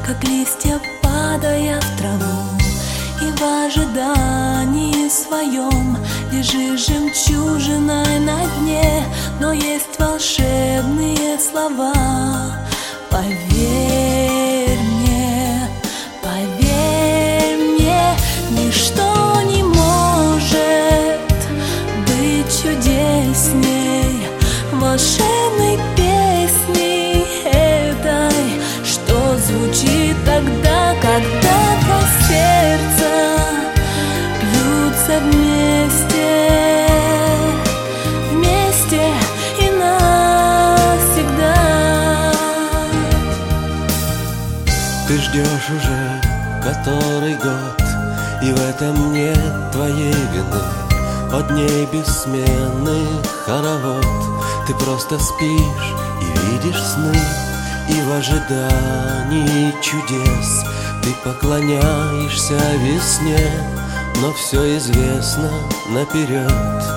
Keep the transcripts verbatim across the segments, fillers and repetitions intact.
как листья падая в траву. И в ожидании своем лежишь жемчужиной на дне, но есть волшебные слова. Поверь мне, поверь мне, ничто не может быть чудесней волшебной песни этой, что звучит тогда, когда два сердца бьются вместе, вместе и навсегда. Ты ждешь уже который год, и в этом нет твоей вины. От дней бессменных хоровод. Ты просто спишь и видишь сны, и в ожидании чудес ты поклоняешься весне, но все известно наперед.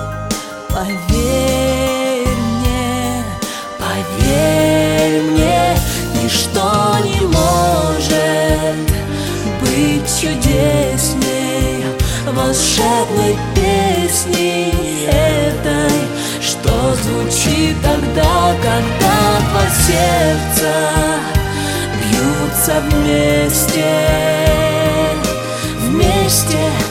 Поверь мне, поверь мне, ничто не может быть чудесней волшебной песни этой, что звучит тогда, когда два сердца бьются вместе, вместе